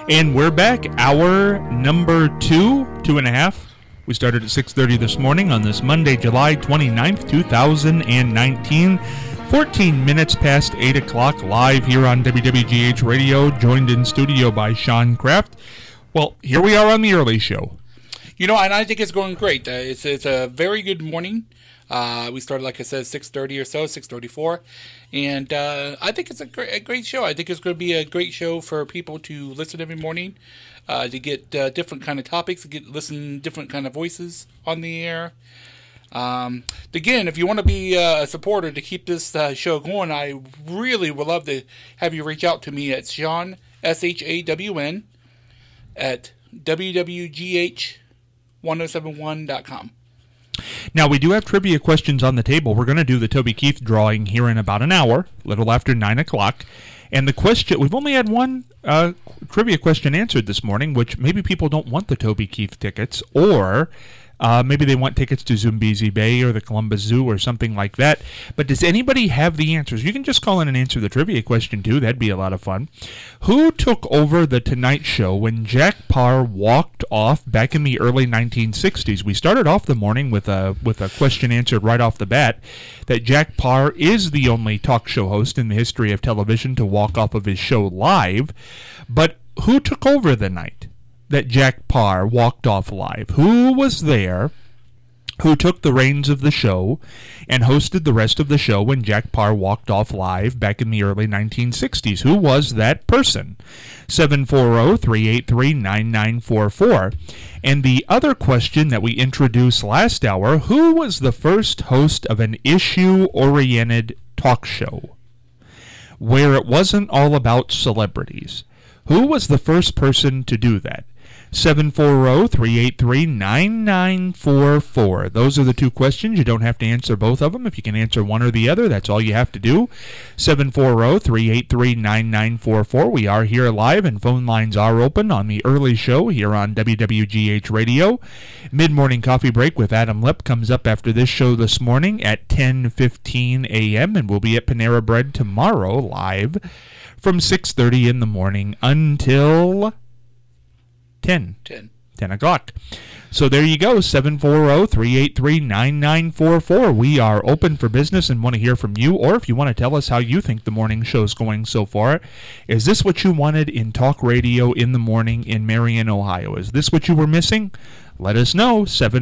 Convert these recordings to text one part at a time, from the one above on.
And we're back, hour number two and a half. We started at 6:30 this morning on this Monday, July 29th, 2019. 14 minutes past 8 o'clock, live here on WWGH Radio, joined in studio by Sean Kraft. Well, here we are on the early show. You know, and I think it's going great. It's a very good morning. We started, like I said, 6:30 or so, 6:34. And I think it's a great show. I think it's going to be a great show for people to listen every morning, to get different kind of topics, to listen different kind of voices on the air. Again, if you want to be a supporter to keep this show going, I really would love to have you reach out to me at Sean, SHAWN, at WWGH1071.com. Now, we do have trivia questions on the table. We're going to do the Toby Keith drawing here in about an hour, a little after 9 o'clock. And the question, we've only had one trivia question answered this morning, which maybe people don't want the Toby Keith tickets, or maybe they want tickets to Zambezi Bay or the Columbus Zoo or something like that. But does anybody have the answers? You can just call in and answer the trivia question, too. That'd be a lot of fun. Who took over The Tonight Show when Jack Paar walked off back in the early 1960s? We started off the morning with a question answered right off the bat that Jack Paar is the only talk show host in the history of television to walk off of his show live. But who took over the night that Jack Paar walked off live? Who was there who took the reins of the show and hosted the rest of the show when Jack Paar walked off live back in the early 1960s? Who was that person? 740-383-9944. And the other question that we introduced last hour, who was the first host of an issue-oriented talk show where it wasn't all about celebrities? Who was the first person to do that? 740-383-9944. Those are the two questions. You don't have to answer both of them. If you can answer one or the other, that's all you have to do. 740-383-9944. We are here live, and phone lines are open on the early show here on WWGH Radio. Mid-morning coffee break with Adam Lipp comes up after this show this morning at 10:15 a.m., and we'll be at Panera Bread tomorrow live from 6:30 in the morning until 10 o'clock. So there you go, 740-383-9944. We are open for business and want to hear from you, or if you want to tell us how you think the morning show's going so far. Is this what you wanted in talk radio in the morning in Marion, Ohio? Is this what you were missing? Let us know,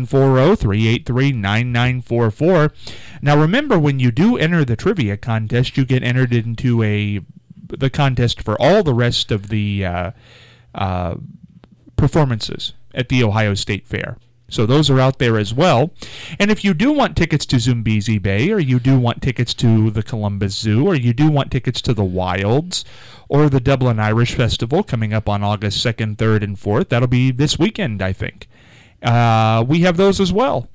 740-383-9944. Now remember, when you do enter the trivia contest, you get entered into the contest for all the rest of the performances at the Ohio State Fair. So those are out there as well. And if you do want tickets to Zambezi Bay, or you do want tickets to the Columbus Zoo, or you do want tickets to the Wilds, or the Dublin Irish Festival coming up on August 2nd, 3rd, and 4th, that'll be this weekend, I think. We have those as well.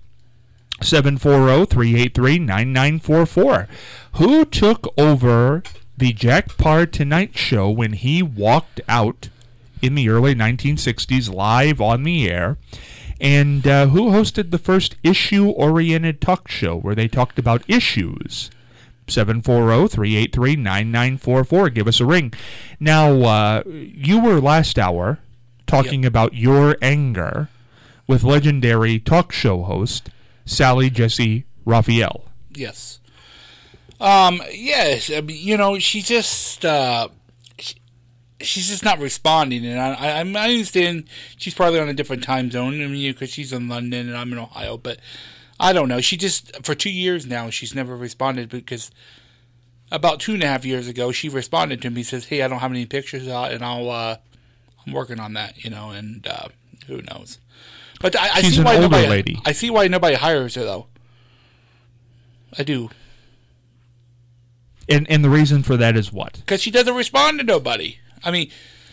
740-383-9944. Who took over the Jack Paar Tonight Show when he walked out in the early 1960s live on the air? And who hosted the first issue-oriented talk show where they talked about issues? 740-383-9944. Give us a ring. Now, you were last hour talking about your anger with legendary talk show host Sally Jessy Raphael. Yes. Yes. I mean, you know, she's just not responding, and I understand she's probably on a different time zone. I mean, because she's in London and I'm in Ohio, but I don't know. She just, for 2 years now, she's never responded, because about 2.5 years ago, she responded to me, says, "Hey, I don't have any pictures out, and I'm working on that," you know, and who knows. But I see why nobody. I see why nobody hires her, though. I do. And the reason for that is what? Because she doesn't respond to nobody. I mean,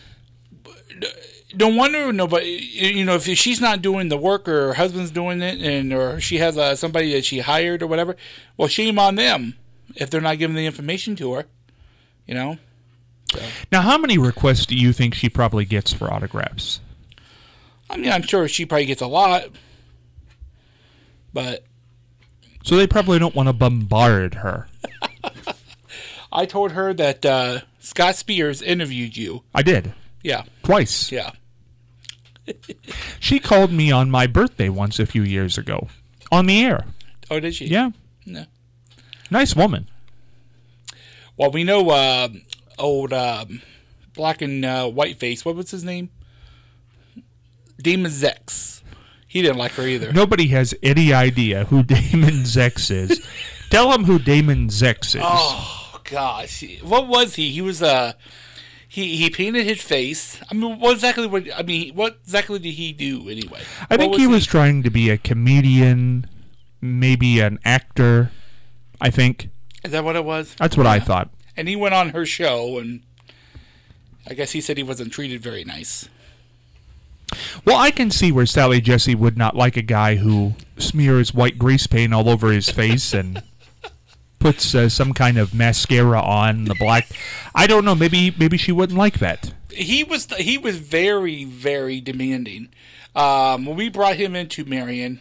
no wonder nobody. You know, if she's not doing the work, or her husband's doing it, or she has somebody that she hired or whatever, well, shame on them if they're not giving the information to her. You know. So. Now, how many requests do you think she probably gets for autographs? I mean, I'm sure she probably gets a lot, but... So they probably don't want to bombard her. I told her that Scott Spears interviewed you. I did. Yeah. Twice. Yeah. She called me on my birthday once a few years ago. On the air. Oh, did she? Yeah. No. Nice woman. Well, we know old black and white face. What was his name? Damon Zex. He didn't like her either. Nobody has any idea who Damon Zex is. Tell him who Damon Zex is. Oh, gosh. What was he? He was he painted his face. I mean, what exactly did he do anyway? I think he was trying to be a comedian, maybe an actor, I think. Is that what it was? That's what I thought. And he went on her show, and I guess he said he wasn't treated very nice. Well, I can see where Sally Jesse would not like a guy who smears white grease paint all over his face and puts some kind of mascara on the black. I don't know. Maybe she wouldn't like that. He was very, very demanding. When we brought him into Marion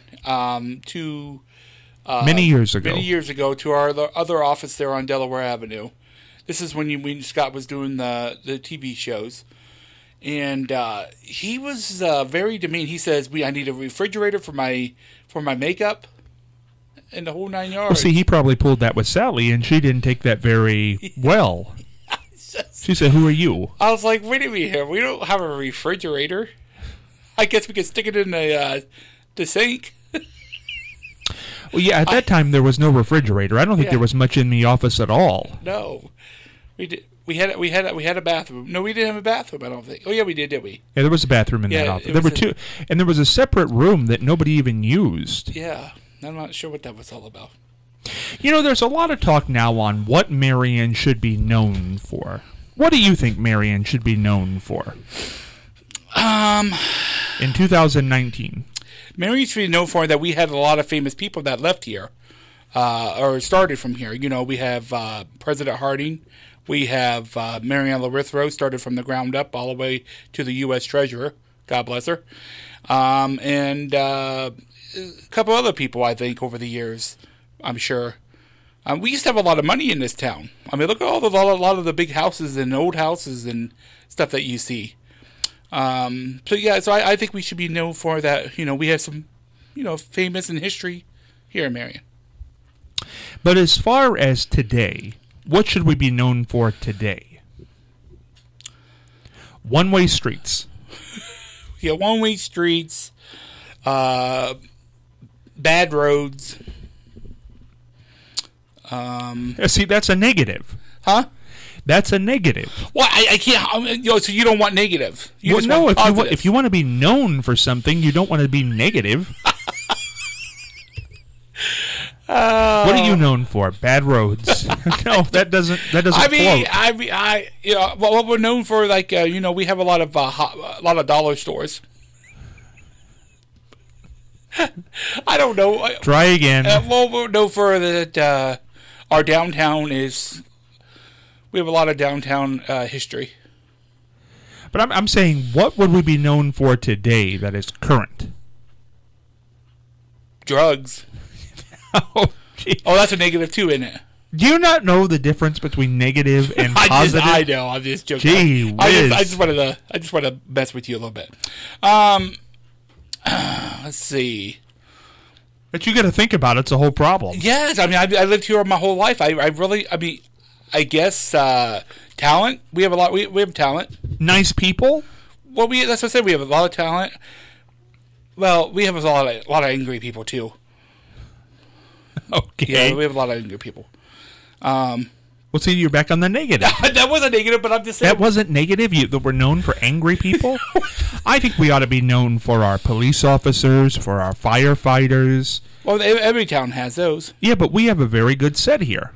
many years ago to our other office there on Delaware Avenue. This is when Scott was doing the TV shows. And he was very demanding. He says, I need a refrigerator for my makeup and the whole 9 yards. Well, see, he probably pulled that with Sally, and she didn't take that very well. She said, "Who are you?" I was like, wait a minute here. We don't have a refrigerator. I guess we could stick it in the sink. Well, yeah, at that time, there was no refrigerator. I don't think there was much in the office at all. No. We did. We had a bathroom. No, we didn't have a bathroom, I don't think. Oh, yeah, we did we? Yeah, there was a bathroom in that office. There were two, and there was a separate room that nobody even used. Yeah, I'm not sure what that was all about. You know, there's a lot of talk now on what Marion should be known for. What do you think Marion should be known for? In 2019. Marion should be known for that we had a lot of famous people that left here, or started from here. You know, we have President Harding. We have Marianne Larithrow, started from the ground up all the way to the U.S. Treasurer. God bless her. And a couple other people, I think, over the years, I'm sure. We used to have a lot of money in this town. I mean, look at a lot of the big houses and old houses and stuff that you see. So I think we should be known for that. You know, we have some, famous in history here in Marion. But as far as today, what should we be known for today? One-way streets. Yeah, one-way streets, bad roads. See, that's a negative. Huh? That's a negative. Well, I can't. So you don't want negative. If you want to be known for something, you don't want to be negative. What are you known for? Bad roads. No, that doesn't float. What we're known for, we have a lot of dollar stores. I don't know. Try again. We're known for that. Our downtown is. We have a lot of downtown history. But I'm saying, what would we be known for today that is current? Drugs. Oh, that's a negative too, isn't it? Do you not know the difference between negative and positive? I know. I'm just joking. Gee whiz. I just wanted to mess with you a little bit. Let's see. But you got to think about it. It's a whole problem. Yes, I mean, I lived here my whole life. I guess talent. We have a lot. We have talent. Nice people. Well, that's what I said. We have a lot of talent. Well, we have a lot of angry people too. Okay. Yeah, we have a lot of angry people. Well, see, you're back on the negative. That wasn't negative, but I'm just saying. That wasn't negative? That we're known for angry people? I think we ought to be known for our police officers, for our firefighters. Well, every town has those. Yeah, but we have a very good set here.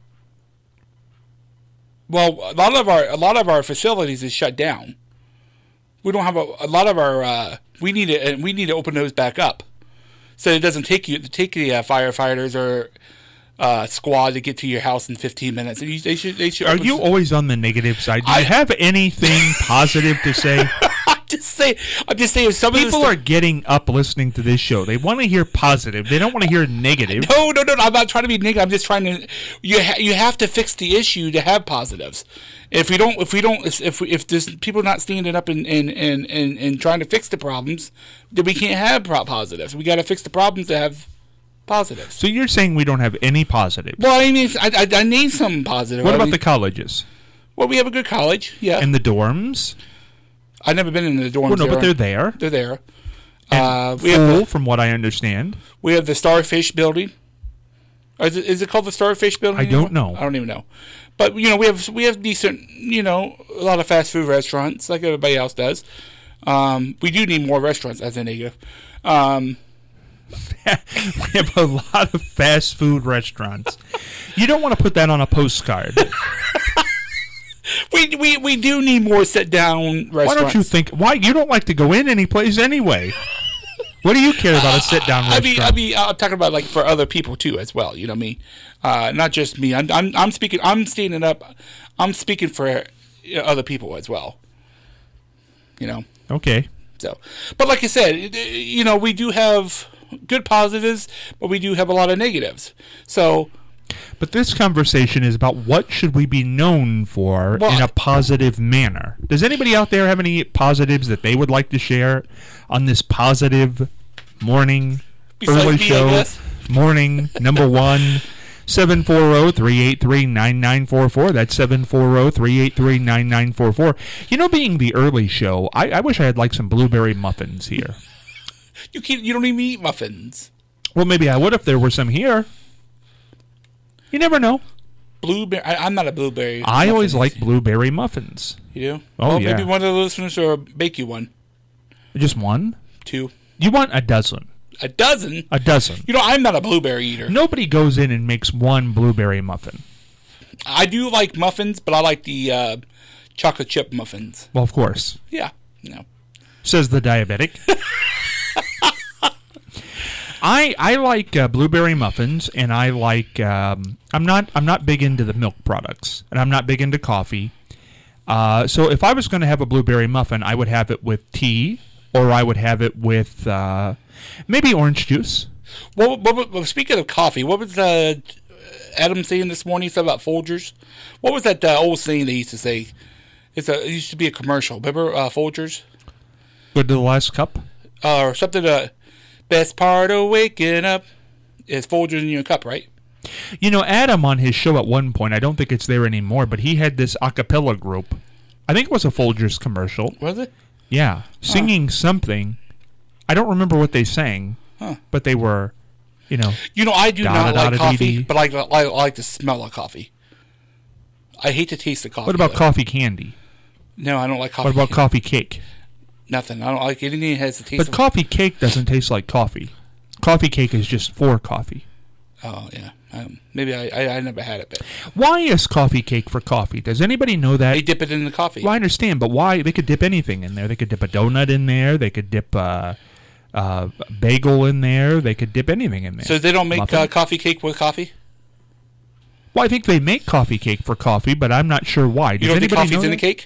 Well, a lot of our facilities is shut down. We don't have a lot of our. We need to open those back up, so it doesn't take the firefighters or squad to get to your house in 15 minutes. They should. Are you always on the negative side? Do you have anything positive to say? just saying. Some People are getting up listening to this show. They want to hear positive. They don't want to hear negative. No. I'm not trying to be negative. I'm just trying to. You have to fix the issue to have positives. If there's people not standing up and trying to fix the problems, then we can't have positives. We got to fix the problems to have positives. So you're saying we don't have any positives? Well, I mean, I need some positive. What about the colleges? Well, we have a good college, yeah. And the dorms? I've never been in the dorms. Well, no, but they're there. They're there. And full, from what I understand. We have the Starfish building. Is it called the Starfish building? I don't know. I don't even know. But we have decent, a lot of fast food restaurants like everybody else does. We do need more restaurants, as a negative. We have a lot of fast food restaurants. You don't want to put that on a postcard. We do need more sit down restaurants. Why don't you think? Why you don't like to go in any place anyway? What do you care about a sit down restaurant? I mean, I'm talking about like for other people too as well. You know what I mean? Not just me. I'm speaking. I'm standing up. I'm speaking for other people as well. Okay. So, but like I said, we do have good positives, but we do have a lot of negatives. So. But this conversation is about what should we be known for in a positive manner. Does anybody out there have any positives that they would like to share on this positive morning early show? Morning number one, 740-383-9944. That's 740-383-9944. Being the early show, I wish I had like some blueberry muffins here. You don't even eat muffins. Well, maybe I would if there were some here. You never know. Blueberry. I'm not a blueberry. I always like blueberry muffins. You do? Oh, yeah. Maybe one of the listeners will bake you one. Just one? 2. You want a dozen. A dozen? A dozen. I'm not a blueberry eater. Nobody goes in and makes one blueberry muffin. I do like muffins, but I like the chocolate chip muffins. Well, of course. Yeah. Says the diabetic. I like blueberry muffins, and I like. I'm not big into the milk products, and I'm not big into coffee. So if I was going to have a blueberry muffin, I would have it with tea, or I would have it with maybe orange juice. Well, speaking of coffee, what was Adam saying this morning? He said about Folgers. What was that old saying they used to say? It used to be a commercial. Remember Folgers? Good to the last cup. Or something. Best part of waking up is Folgers in your cup, right? Adam on his show at one point, I don't think it's there anymore, but he had this a cappella group. I think it was a Folgers commercial. Was it? Yeah. Singing something. I don't remember what they sang, but they were, I do not like coffee, but I like the smell of coffee. I hate the taste of coffee. What about coffee candy? No, I don't like coffee. What about coffee cake? Nothing. I don't like anything that has the taste. But coffee cake doesn't taste like coffee. Coffee cake is just for coffee. Oh yeah. Maybe I never had it. But why is coffee cake for coffee? Does anybody know that? They dip it in the coffee. Well, I understand, but why? They could dip anything in there. They could dip a donut in there. They could dip a bagel in there. They could dip anything in there. So they don't make coffee cake with coffee? Well, I think they make coffee cake for coffee, but I'm not sure why. You don't think coffee's in the cake?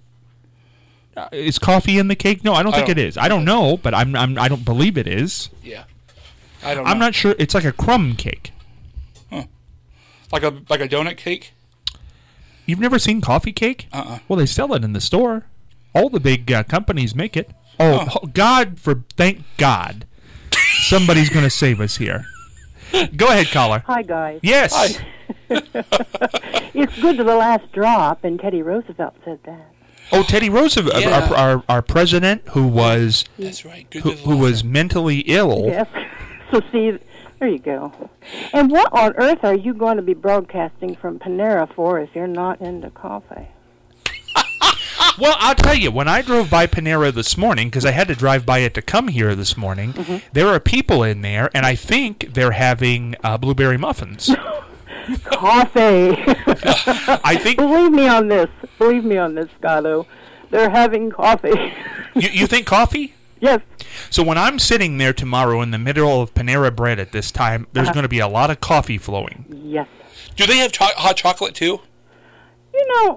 Is coffee in the cake? No, I don't think it is. I don't know, but I don't believe it is. Yeah, I don't know. I'm not sure. It's like a crumb cake. Huh. Like a donut cake? You've never seen coffee cake? Well, they sell it in the store. All the big companies make it. Thank God. Somebody's going to save us here. Go ahead, caller. Hi, guys. Yes. Hi. It's good to the last drop, and Teddy Roosevelt said that. Oh, Teddy Roosevelt, Yeah. our president, who was That's right. Good who was mentally ill. Yes. So see, there you go. And what on earth are you going to be broadcasting from Panera for if you're not into coffee? Well, I'll tell you, when I drove by Panera this morning, because I had to drive by it to come here this morning, there are people in there, and I think they're having blueberry muffins. Coffee. I think. Believe me on this, Scotto. They're having coffee. You think coffee? Yes. So when I'm sitting there tomorrow in the middle of Panera Bread at this time, there's going to be a lot of coffee flowing. Yes. Do they have hot chocolate too?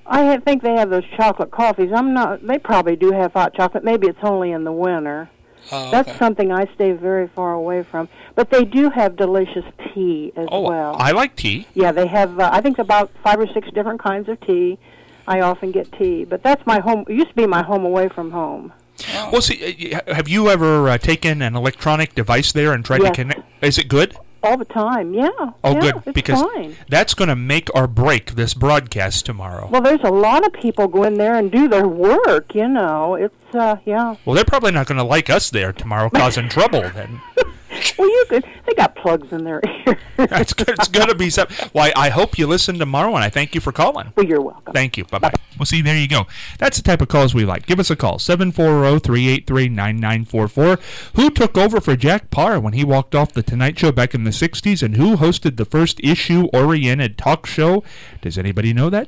think they have those chocolate coffees. They probably do have hot chocolate. Maybe it's only in the winter. Oh, okay. That's something I stay very far away from. But they do have delicious tea as well. I like tea. Yeah, they have, I think, about 5 or 6 different kinds of tea. I often get tea. But that's my home. It used to be my home away from home. Oh. Well, see, have you ever taken an electronic device there and tried to connect? Is it good? All the time, yeah. Oh, yeah, good, it's because fine. that's going to make or break this broadcast tomorrow. Well, there's a lot of people go in there and do their work, you know. It's, yeah. Well, they're probably not going to like us there tomorrow causing trouble then. Well, they got plugs in their ears. It's going to be something. Well, I hope you listen tomorrow, and I thank you for calling. Well, you're welcome. Thank you. Bye-bye. Well, see, there you go. That's the type of calls we like. Give us a call, 740-383-9944. Who took over for Jack Paar when he walked off The Tonight Show back in the 60s, and who hosted the first issue-oriented talk show? Does anybody know that?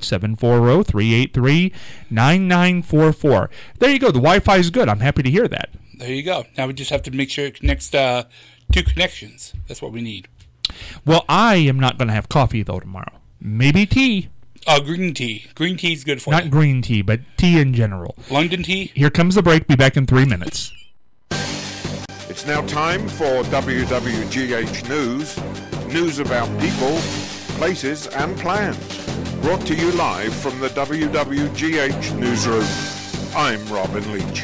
740-383-9944. There you go. The Wi-Fi is good. I'm happy to hear that. There you go. Now we just have to make sure it connects 2 connections. That's what we need. Well, I am not going to have coffee, though, tomorrow. Maybe tea. Green tea. Green tea is good for you. Not green tea, but tea in general. London tea? Here comes the break. Be back in 3 minutes. It's now time for WWGH News. News about people, places and plans. Brought to you live from the WWGH Newsroom. I'm Robin Leach.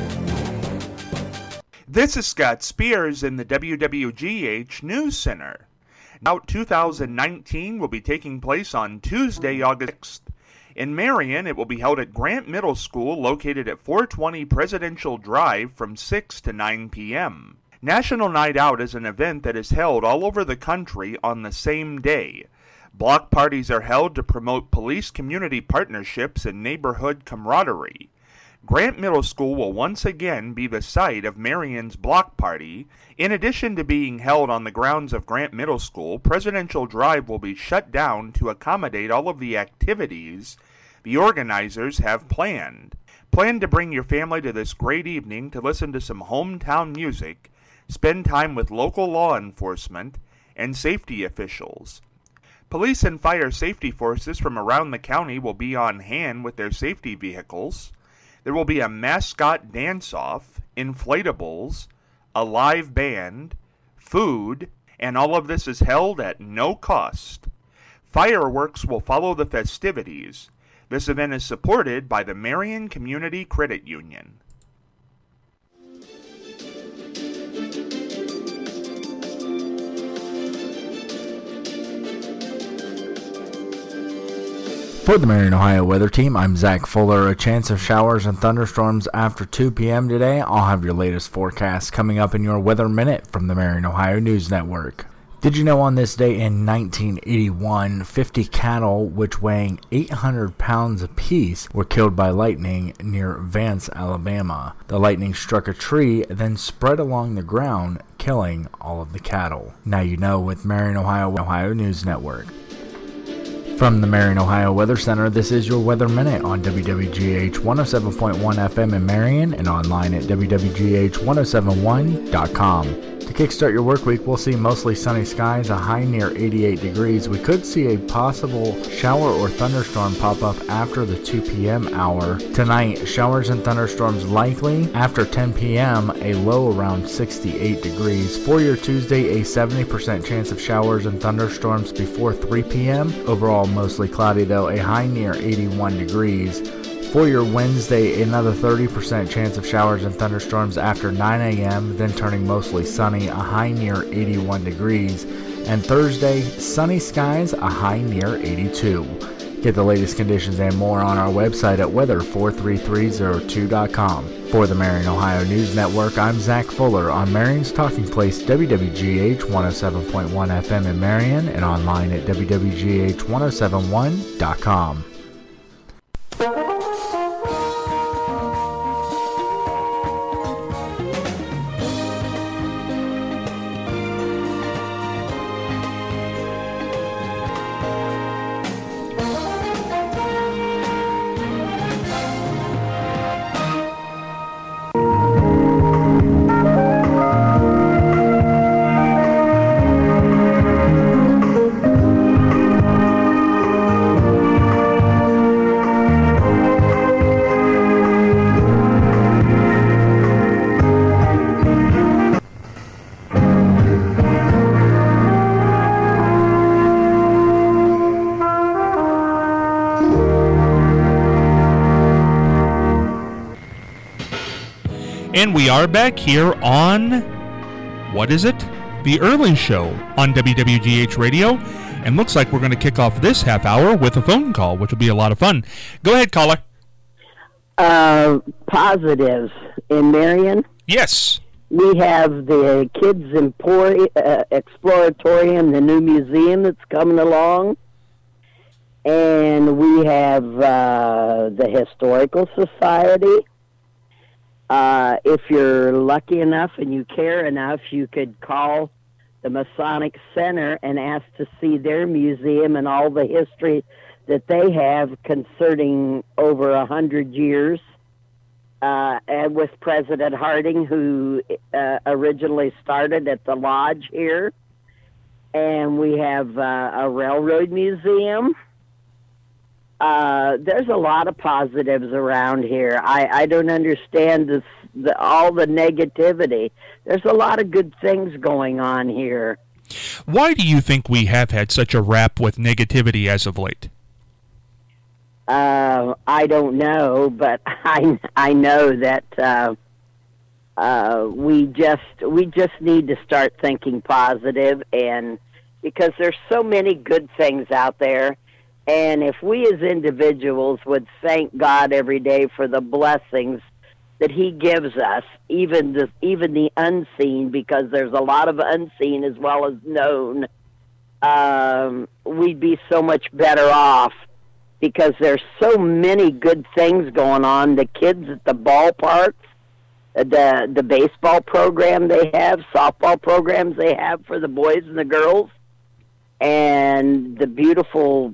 This is Scott Spears in the WWGH News Center. Out 2019 will be taking place on Tuesday, August 6th. In Marion, it will be held at Grant Middle School, located at 420 Presidential Drive from 6 to 9 p.m. National Night Out is an event that is held all over the country on the same day. Block parties are held to promote police-community partnerships and neighborhood camaraderie. Grant Middle School will once again be the site of Marion's block party. In addition to being held on the grounds of Grant Middle School, Presidential Drive will be shut down to accommodate all of the activities the organizers have planned. Plan to bring your family to this great evening to listen to some hometown music, spend time with local law enforcement, and safety officials. Police and fire safety forces from around the county will be on hand with their safety vehicles. There will be a mascot dance-off, inflatables, a live band, food, and all of this is held at no cost. Fireworks will follow the festivities. This event is supported by the Marion Community Credit Union. For the Marion, Ohio weather team, I'm Zach Fuller. A chance of showers and thunderstorms after 2 p.m. today. I'll have your latest forecast coming up in your Weather Minute from the Marion, Ohio News Network. Did you know on this day in 1981, 50 cattle, which weighing 800 pounds apiece, were killed by lightning near Vance, Alabama? The lightning struck a tree, then spread along the ground, killing all of the cattle. Now you know with Marion, Ohio News Network. From the Marion, Ohio Weather Center, this is your Weather Minute on WWGH 107.1 FM in Marion and online at WWGH1071.com. To kickstart your work week, we'll see mostly sunny skies, a high near 88 degrees. We could see a possible shower or thunderstorm pop up after the 2 p.m. hour. Tonight, showers and thunderstorms likely. After 10 p.m., a low around 68 degrees. For your Tuesday, a 70% chance of showers and thunderstorms before 3 p.m. Overall, mostly cloudy though, a high near 81 degrees. For your Wednesday, another 30% chance of showers and thunderstorms after 9 a.m., then turning mostly sunny, a high near 81 degrees. And Thursday, sunny skies, a high near 82. Get the latest conditions and more on our website at weather43302.com. For the Marion, Ohio News Network, I'm Zach Fuller on Marion's Talking Place, WWGH 107.1 FM in Marion and online at WWGH1071.com. And we are back here on, what is it? The Early Show on WWGH Radio. And looks like we're going to kick off this half hour with a phone call, which will be a lot of fun. Go ahead, caller. Positives in Marion. Yes. We have the Kids Exploratorium, the new museum that's coming along. And we have the Historical Society. If you're lucky enough and you care enough, you could call the Masonic Center and ask to see their museum and all the history that they have concerning over 100 years. And with President Harding, who originally started at the lodge here. And we have a railroad museum. There's a lot of positives around here. I don't understand all the negativity. There's a lot of good things going on here. Why do you think we have had such a rap with negativity as of late? I don't know, but I know that we just need to start thinking positive, and because there's so many good things out there. And if we as individuals would thank God every day for the blessings that He gives us, even the unseen, because there's a lot of unseen as well as known, we'd be so much better off, because there's so many good things going on. The kids at the ballparks, the baseball program they have, softball programs they have for the boys and the girls, and the beautiful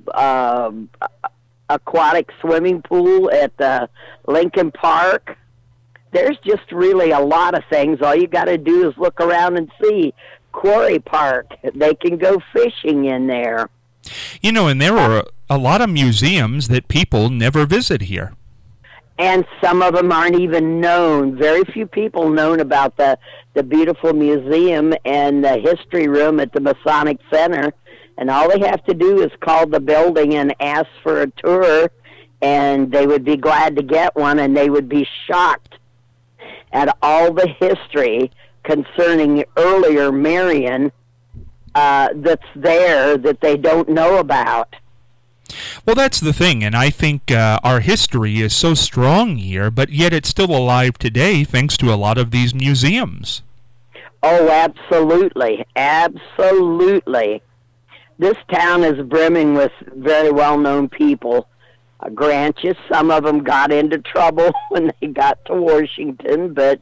aquatic swimming pool at the Lincoln Park. There's just really a lot of things. All you got to do is look around and see. Quarry Park, they can go fishing in there. You know, and there are a lot of museums that people never visit here. And some of them aren't even known. Very few people know about the beautiful museum and the history room at the Masonic Center. And all they have to do is call the building and ask for a tour, and they would be glad to get one, and they would be shocked at all the history concerning earlier Marion that's there that they don't know about. Well, that's the thing, and I think our history is so strong here, but yet it's still alive today thanks to a lot of these museums. Oh, absolutely. Absolutely. This town is brimming with very well-known people. Grant you, some of them got into trouble when they got to Washington, but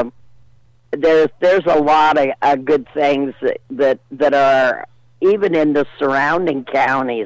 there's a lot of good things that are even in the surrounding counties.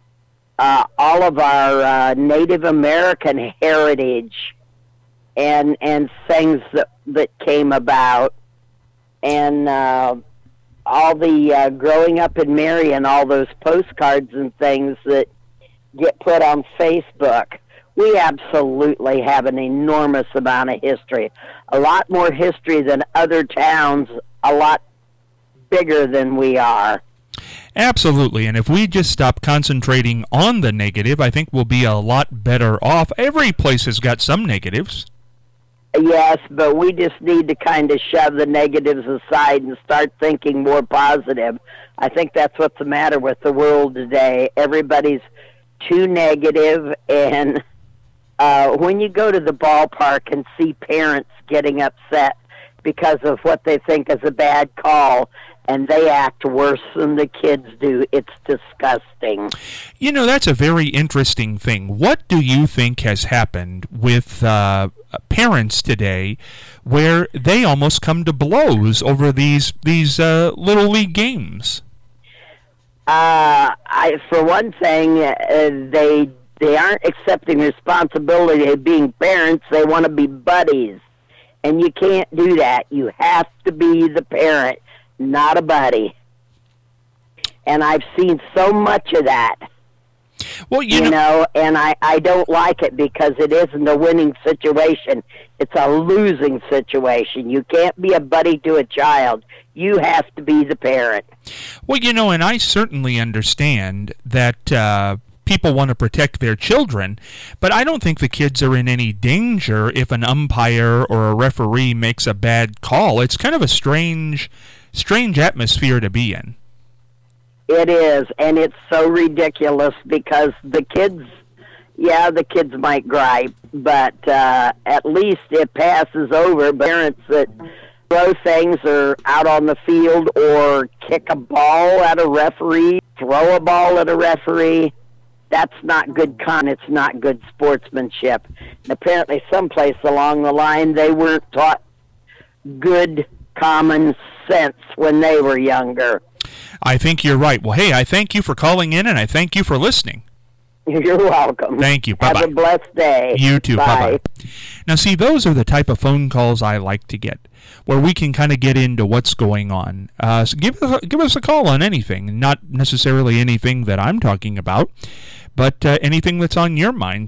All of our Native American heritage and things that came about, and all the growing up in Marion, all those postcards and things that get put on Facebook. We absolutely have an enormous amount of history. A lot more history than other towns, a lot bigger than we are. Absolutely, and if we just stop concentrating on the negative, I think we'll be a lot better off. Every place has got some negatives. Yes, but we just need to kind of shove the negatives aside and start thinking more positive. I think that's what's the matter with the world today. Everybody's too negative, and when you go to the ballpark and see parents getting upset because of what they think is a bad call, and they act worse than the kids do, it's disgusting. You know, that's a very interesting thing. What do you think has happened with parents today where they almost come to blows over these Little League games? For one thing, they aren't accepting responsibility of being parents. They want to be buddies, and you can't do that. You have to be the parent, not a buddy. And I've seen so much of that. Well, you know, and I don't like it because it isn't a winning situation. It's a losing situation. You can't be a buddy to a child. You have to be the parent. Well, you know, and I certainly understand that people want to protect their children, but I don't think the kids are in any danger if an umpire or a referee makes a bad call. It's kind of a strange atmosphere to be in. It is, and it's so ridiculous because the kids might gripe, but at least it passes over. But parents that throw things or out on the field or kick a ball at a referee, throw a ball at a referee, that's not good it's not good sportsmanship. Apparently someplace along the line they weren't taught good common sense when they were younger. I think you're right. Well, hey, I thank you for calling in, and I thank you for listening. You're welcome. Thank you. Bye-bye. Have a blessed day. You too. Bye. Bye-bye. Now, see, those are the type of phone calls I like to get, where we can kind of get into what's going on. So give us a call on anything, not necessarily anything that I'm talking about, but anything that's on your mind.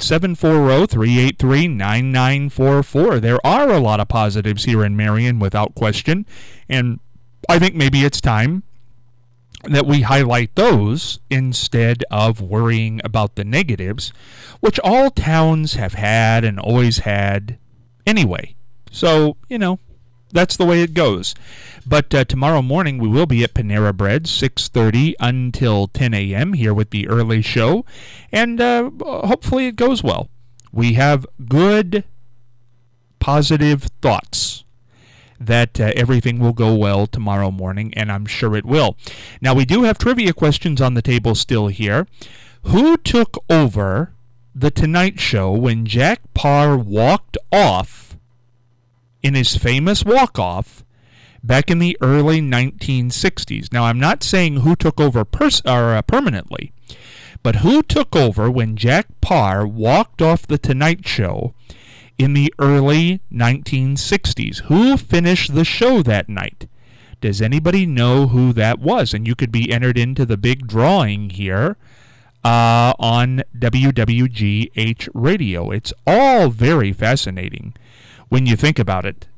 740-383-9944. There are a lot of positives here in Marion, without question, and I think maybe it's time that we highlight those instead of worrying about the negatives, which all towns have had and always had anyway. So, that's the way it goes. But tomorrow morning we will be at Panera Bread, 6:30 until 10 a.m. here with the early show, and hopefully it goes well. We have good, positive thoughts that everything will go well tomorrow morning, and I'm sure it will. Now, we do have trivia questions on the table still here. Who took over The Tonight Show when Jack Paar walked off in his famous walk-off back in the early 1960s? Now, I'm not saying who took over permanently, but who took over when Jack Paar walked off The Tonight Show in the early 1960s? Who finished the show that night? Does anybody know who that was? And you could be entered into the big drawing here on WWGH Radio. It's all very fascinating when you think about it.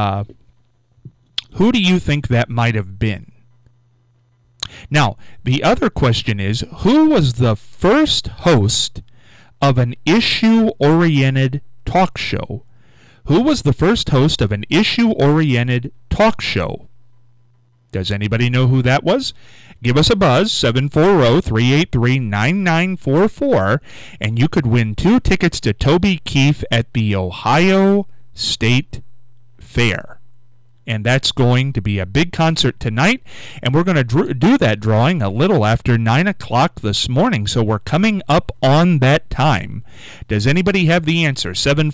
Who do you think that might have been? Now, the other question is, who was the first host of an issue-oriented talk show? Who was the first host of an issue-oriented talk show? Does anybody know who that was? Give us a buzz, 740-383-9944, and you could win 2 tickets to Toby Keith at the Ohio State Fair. And that's going to be a big concert tonight, and we're going to do that drawing a little after 9 o'clock this morning, so we're coming up on that time. Does anybody have the answer?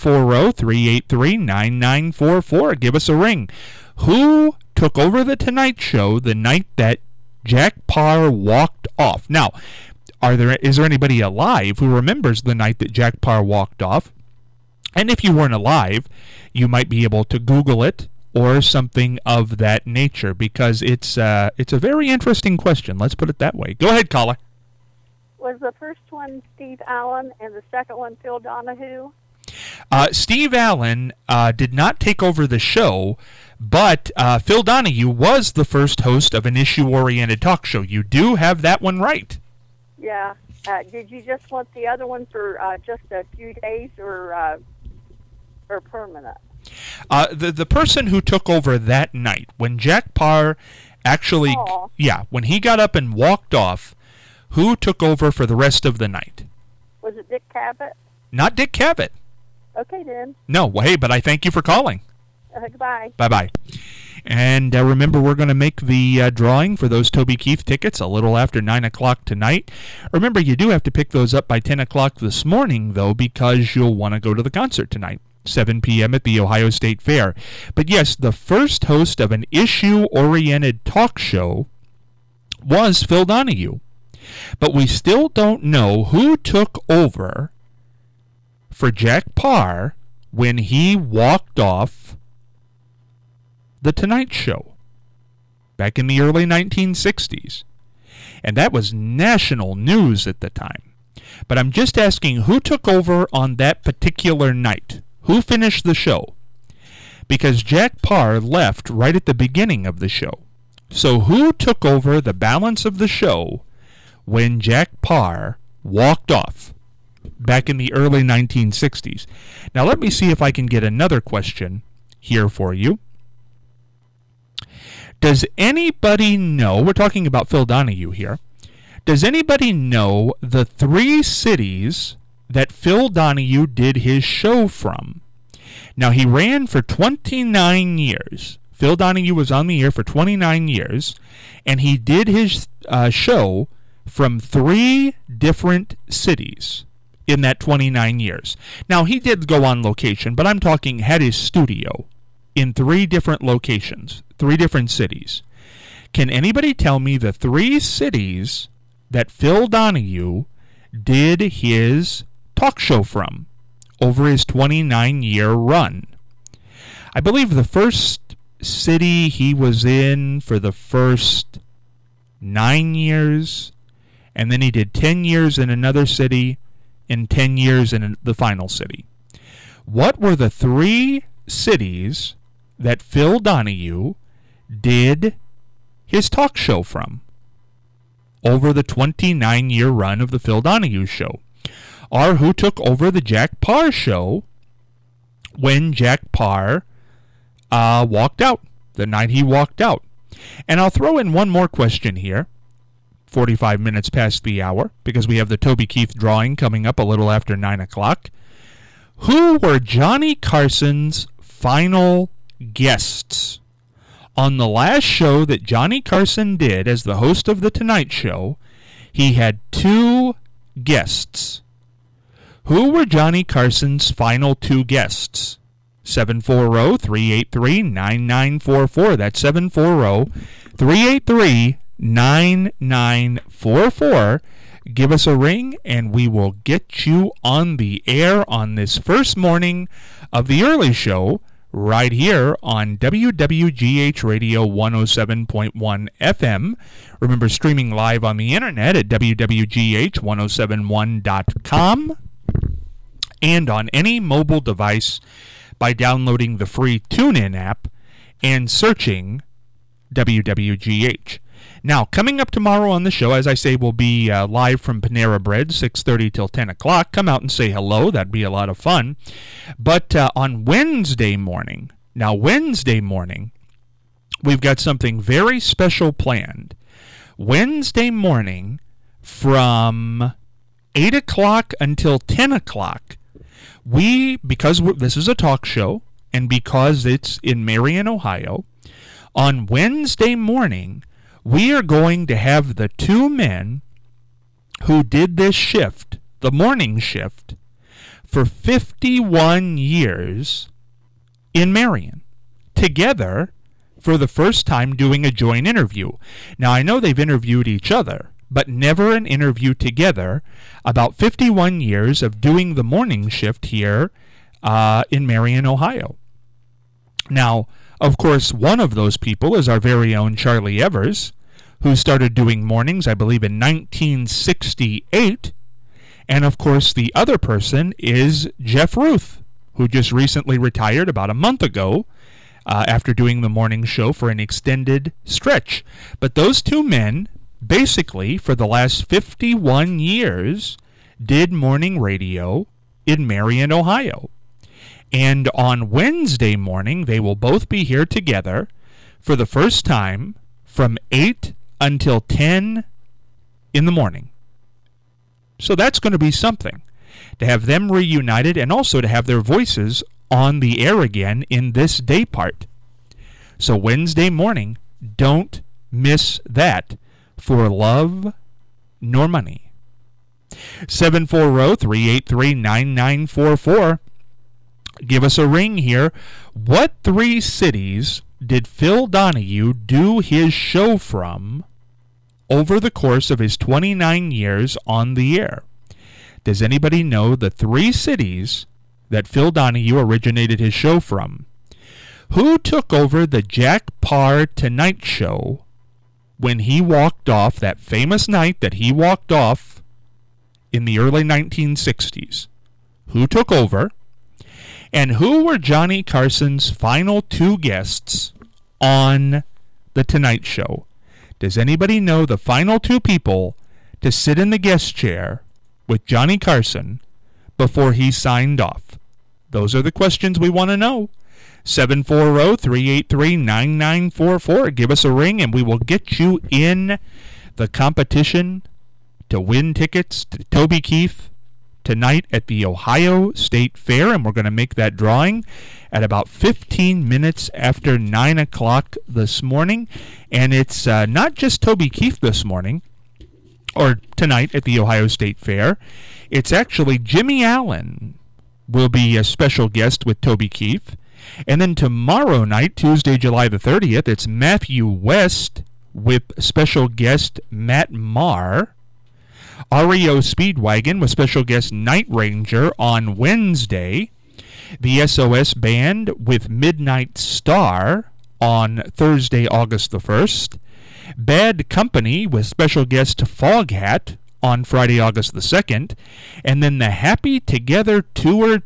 740-383-9944. Give us a ring. Who took over The Tonight Show the night that Jack Paar walked off? Now, is there anybody alive who remembers the night that Jack Paar walked off? And if you weren't alive, you might be able to Google it or something of that nature, because it's a very interesting question. Let's put it that way. Go ahead, caller. Was the first one Steve Allen and the second one Phil Donahue? Steve Allen did not take over the show, but Phil Donahue was the first host of an issue-oriented talk show. You do have that one right. Yeah. Did you just want the other one for just a few days or permanent? The person who took over that night, when Jack Paar actually, when he got up and walked off, who took over for the rest of the night? Was it Dick Cavett? Not Dick Cavett. Okay, then. No, well, hey, but I thank you for calling. Goodbye. Bye-bye. And remember, we're going to make the drawing for those Toby Keith tickets a little after 9 o'clock tonight. Remember, you do have to pick those up by 10 o'clock this morning, though, because you'll want to go to the concert tonight. 7 p.m. at the Ohio State Fair. But yes, the first host of an issue-oriented talk show was Phil Donahue. But we still don't know who took over for Jack Paar when he walked off The Tonight Show back in the early 1960s. And that was national news at the time. But I'm just asking, who took over on that particular night? Who finished the show? Because Jack Paar left right at the beginning of the show. So who took over the balance of the show when Jack Paar walked off back in the early 1960s. Now let me see if I can get another question here for you. Does anybody know, we're talking about Phil Donahue here, does anybody know the 3 cities that Phil Donahue did his show from? Now, he ran for 29 years. Phil Donahue was on the air for 29 years, and he did his show from 3 different cities in that 29 years. Now, he did go on location, but I'm talking had his studio in 3 different locations, 3 different cities. Can anybody tell me the 3 cities that Phil Donahue did his talk show from over his 29-year run? I believe the first city he was in for the first 9 years, and then he did 10 years in another city and 10 years in the final city. What were the 3 cities that Phil Donahue did his talk show from over the 29-year run of the Phil Donahue Show? Or who took over the Jack Paar Show when Jack Paar walked out, the night he walked out? And I'll throw in one more question here, 45 minutes past the hour, because we have the Toby Keith drawing coming up a little after 9 o'clock. Who were Johnny Carson's final guests? On the last show that Johnny Carson did as the host of The Tonight Show, he had 2 guests. Who were Johnny Carson's final 2 guests? 740-383-9944. That's 740-383-9944. Give us a ring, and we will get you on the air on this first morning of the early show right here on WWGH Radio 107.1 FM. Remember, streaming live on the internet at WWGH1071.com and on any mobile device by downloading the free TuneIn app and searching WWGH. Now, coming up tomorrow on the show, as I say, we'll be live from Panera Bread, 6:30 till 10 o'clock. Come out and say hello. That'd be a lot of fun. But on Wednesday morning, we've got something very special planned. Wednesday morning from 8 o'clock until 10 o'clock, because this is a talk show, and because it's in Marion, Ohio, on Wednesday morning, we are going to have the 2 men who did this shift, the morning shift, for 51 years in Marion, together for the first time doing a joint interview. Now, I know they've interviewed each other, but never an interview together. About 51 years of doing the morning shift here in Marion, Ohio. Now, of course, one of those people is our very own Charlie Evers, who started doing mornings, I believe, in 1968. And, of course, the other person is Jeff Ruth, who just recently retired about a month ago after doing the morning show for an extended stretch. But those 2 men, basically, for the last 51 years, did morning radio in Marion, Ohio. And on Wednesday morning, they will both be here together for the first time from 8 until 10 in the morning. So that's going to be something, to have them reunited and also to have their voices on the air again in this day part. So Wednesday morning, don't miss that for love nor money. 740-383-9944. Give us a ring here. What 3 cities did Phil Donahue do his show from over the course of his 29 years on the air? Does anybody know the 3 cities that Phil Donahue originated his show from? Who took over the Jack Paar Tonight Show when he walked off, that famous night that he walked off in the early 1960s? Who took over? And who were Johnny Carson's final 2 guests on The Tonight Show? Does anybody know the final 2 people to sit in the guest chair with Johnny Carson before he signed off? Those are the questions we want to know. 740-383-9944. Give us a ring and we will get you in the competition to win tickets to Toby Keith tonight at the Ohio State Fair, and we're going to make that drawing at about 15 minutes after 9 o'clock this morning. And it's not just Toby Keith this morning, or tonight at the Ohio State Fair. It's actually Jimmy Allen will be a special guest with Toby Keith. And then tomorrow night, Tuesday, July the 30th, it's Matthew West with special guest Matt Marr. REO Speedwagon with special guest Night Ranger on Wednesday. The SOS Band with Midnight Star on Thursday, August the 1st. Bad Company with special guest Foghat on Friday, August the 2nd. And then the Happy Together Tour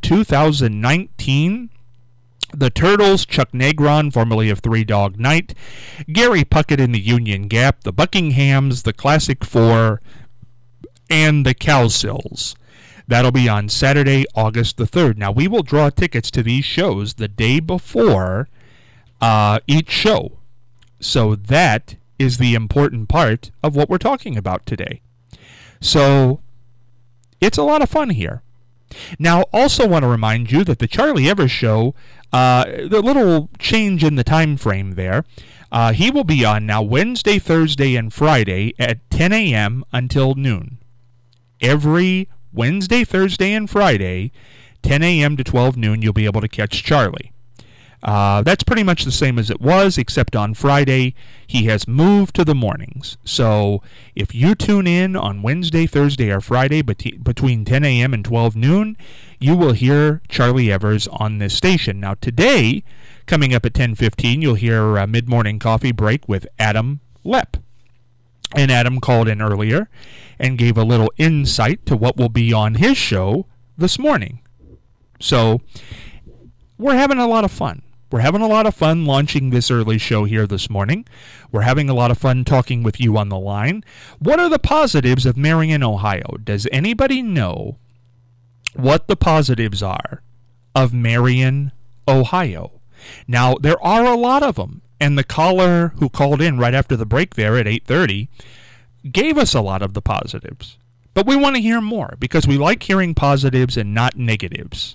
2019. The Turtles, Chuck Negron, formerly of Three Dog Night, Gary Puckett in the Union Gap, the Buckinghams, the Classic Four, and the Cowsills. That'll be on Saturday, August the 3rd. Now, we will draw tickets to these shows the day before each show. So that is the important part of what we're talking about today. So it's a lot of fun here. Now, also want to remind you that the Charlie Evers Show, the little change in the time frame there, he will be on now Wednesday, Thursday, and Friday at 10 a.m. until noon. Every Wednesday, Thursday, and Friday, 10 a.m. to 12 noon, you'll be able to catch Charlie. That's pretty much the same as it was, except on Friday, he has moved to the mornings. So if you tune in on Wednesday, Thursday, or Friday between 10 a.m. and 12 noon, you will hear Charlie Evers on this station. Now today, coming up at 10:15, you'll hear Mid-Morning Coffee Break with Adam Lepp. And Adam called in earlier and gave a little insight to what will be on his show this morning. So we're having a lot of fun. We're having a lot of fun launching this early show here this morning. We're having a lot of fun talking with you on the line. What are the positives of Marion, Ohio? Does anybody know what the positives are of Marion, Ohio? Now, there are a lot of them, and the caller who called in right after the break there at 8:30 gave us a lot of the positives. But we want to hear more because we like hearing positives and not negatives.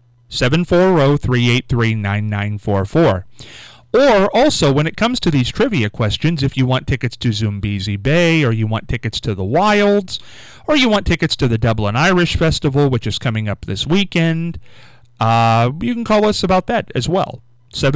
740-383-9944. Or also, when it comes to these trivia questions, if you want tickets to Zumbizi Bay, or you want tickets to the Wilds, or you want tickets to the Dublin Irish Festival, which is coming up this weekend, you can call us about that as well.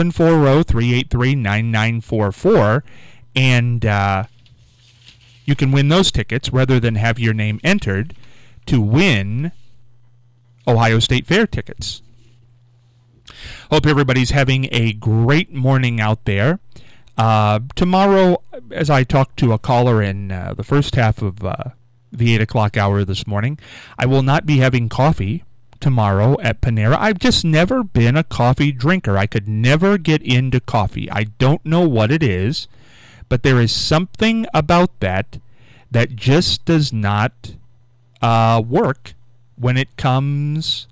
740-383-9944. And you can win those tickets rather than have your name entered to win Ohio State Fair tickets. Hope everybody's having a great morning out there. Tomorrow, as I talked to a caller in the first half of the 8 o'clock hour this morning, I will not be having coffee tomorrow at Panera. I've just never been a coffee drinker. I could never get into coffee. I don't know what it is, but there is something about that that just does not work when it comes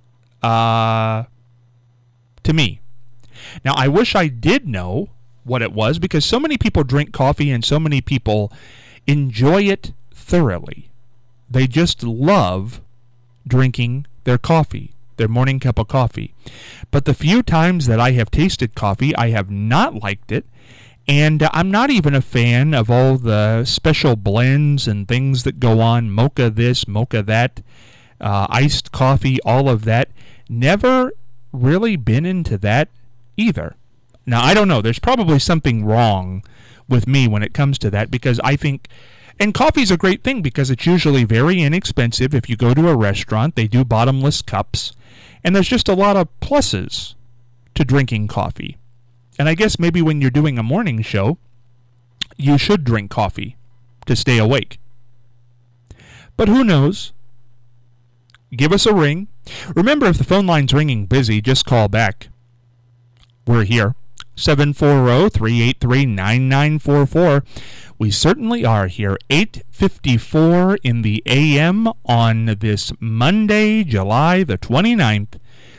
to me. Now, I wish I did know what it was because so many people drink coffee and so many people enjoy it thoroughly. They just love drinking their coffee, their morning cup of coffee. But the few times that I have tasted coffee, I have not liked it. And I'm not even a fan of all the special blends and things that go on, mocha this, mocha that, iced coffee, all of that. Never really been into that either. Now, I don't know. There's probably something wrong with me when it comes to that because I think, and coffee's a great thing because it's usually very inexpensive. If you go to a restaurant, they do bottomless cups, and there's just a lot of pluses to drinking coffee. And I guess maybe when you're doing a morning show, you should drink coffee to stay awake. But who knows? Give us a ring. Remember, if the phone line's ringing busy, just call back. We're here. 740-383-9944. We certainly are here, 8:54 in the a.m. on this Monday, July the 29th,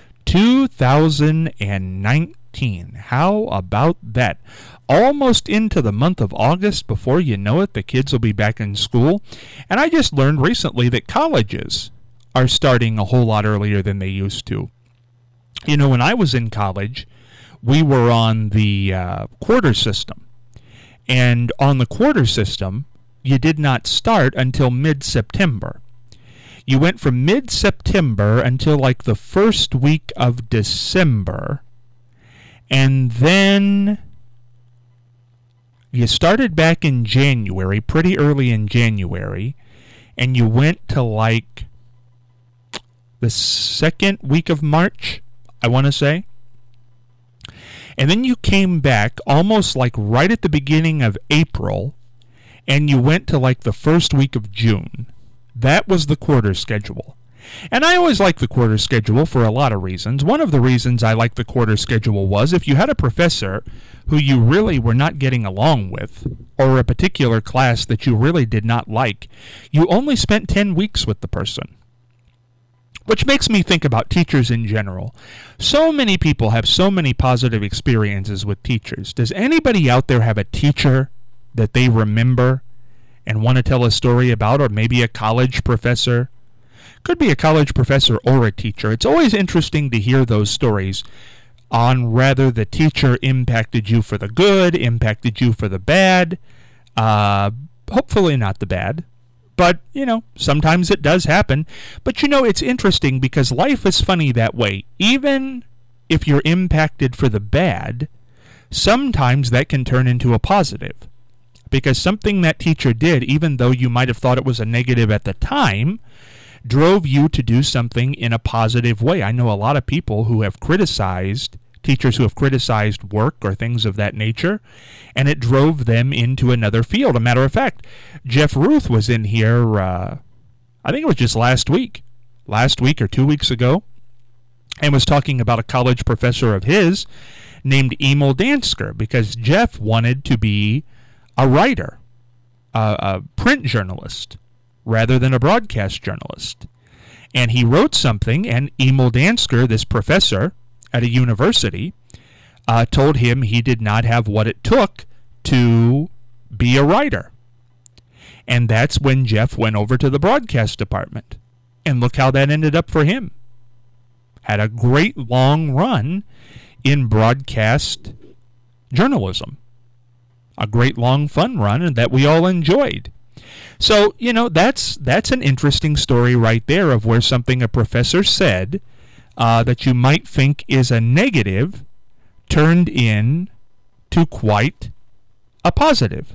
2019. How about that? Almost into the month of August. Before you know it, the kids will be back in school. And I just learned recently that colleges are starting a whole lot earlier than they used to. You know, when I was in college, we were on the quarter system. And on the quarter system, you did not start until mid-September. You went from mid-September until like the first week of December. And then you started back in January, pretty early in January. And you went to like the second week of March, I want to say. And then you came back almost like right at the beginning of April, and you went to like the first week of June. That was the quarter schedule. And I always liked the quarter schedule for a lot of reasons. One of the reasons I liked the quarter schedule was if you had a professor who you really were not getting along with, or a particular class that you really did not like, you only spent 10 weeks with the person. Which makes me think about teachers in general. So many people have so many positive experiences with teachers. Does anybody out there have a teacher that they remember and want to tell a story about, or maybe a college professor? Could be a college professor or a teacher. It's always interesting to hear those stories on whether the teacher impacted you for the good, impacted you for the bad. Hopefully not the bad. But, you know, sometimes it does happen. But, you know, it's interesting because life is funny that way. Even if you're impacted for the bad, sometimes that can turn into a positive. Because something that teacher did, even though you might have thought it was a negative at the time, drove you to do something in a positive way. I know a lot of people who have criticized, teachers who have criticized work or things of that nature, and it drove them into another field. A matter of fact, Jeff Ruth was in here, I think it was just last week or 2 weeks ago, and was talking about a college professor of his named Emil Dansker, because Jeff wanted to be a writer, a print journalist, rather than a broadcast journalist. And he wrote something, and Emil Dansker, this professor at a university, told him he did not have what it took to be a writer. And that's when Jeff went over to the broadcast department. And look how that ended up for him. Had a great long run in broadcast journalism. A great long fun run, and that we all enjoyed. So, you know, that's an interesting story right there of where something a professor said that you might think is a negative turned in to quite a positive.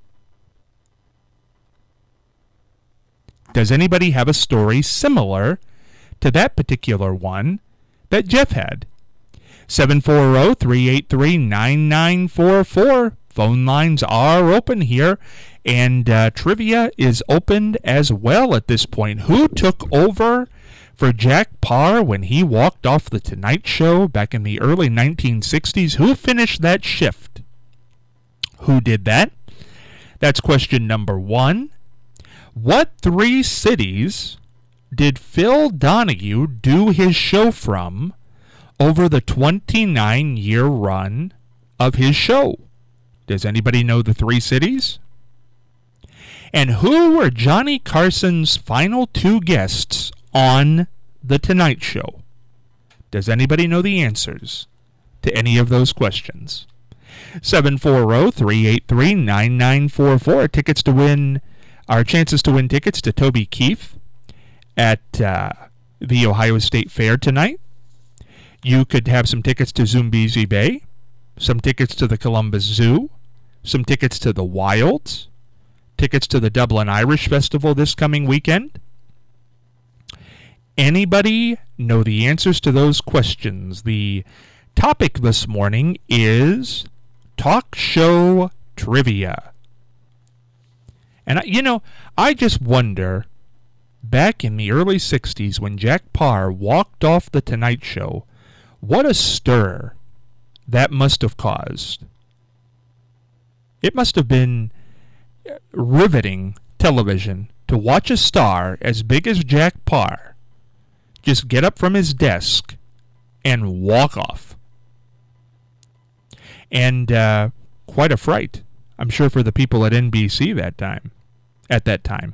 Does anybody have a story similar to that particular one that Jeff had? 740-383-9944. Phone lines are open here, and trivia is opened as well at this point. Who took over for Jack Paar when he walked off The Tonight Show back in the early 1960s? Who finished that shift? Who did that? That's question number one. What three cities did Phil Donahue do his show from over the 29-year run of his show? Does anybody know the three cities? And who were Johnny Carson's final two guests on The Tonight Show? Does anybody know the answers to any of those questions? 740-383-9944. Tickets to win, our chances to win tickets to Toby Keith at the Ohio State Fair tonight. You could have some tickets to Zumbizi Bay, some tickets to the Columbus Zoo, some tickets to the Wilds, tickets to the Dublin Irish Festival this coming weekend. Anybody know the answers to those questions? The topic this morning is talk show trivia. And, I just wonder, back in the early 60s when Jack Paar walked off The Tonight Show, what a stir that must have caused. It must have been riveting television to watch a star as big as Jack Paar just get up from his desk and walk off. And quite a fright, I'm sure, for the people at NBC at that time.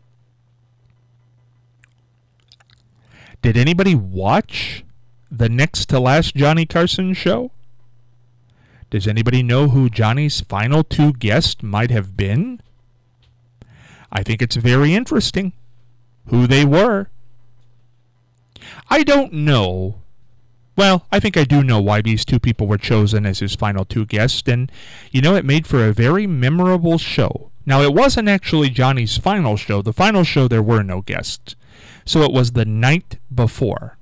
Did anybody watch the next to last Johnny Carson show? Does anybody know who Johnny's final two guests might have been? I think it's very interesting who they were. I don't know. Well, I think I do know why these two people were chosen as his final two guests, and, it made for a very memorable show. Now, it wasn't actually Johnny's final show. The final show, there were no guests. So it was the night before.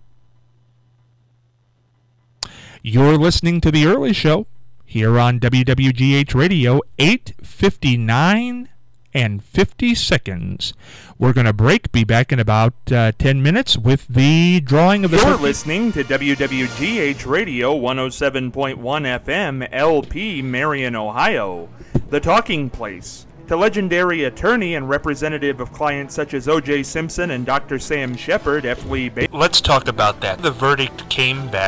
You're listening to The Early Show here on WWGH Radio, 8:59 and 50 seconds. We're going to break, be back in about 10 minutes with the drawing of the... You're listening to WWGH Radio 107.1 FM, LP, Marion, Ohio, the talking place. The legendary attorney and representative of clients such as O.J. Simpson and Dr. Sam Shepard, F. Lee Bates. Let's talk about that. The verdict came back.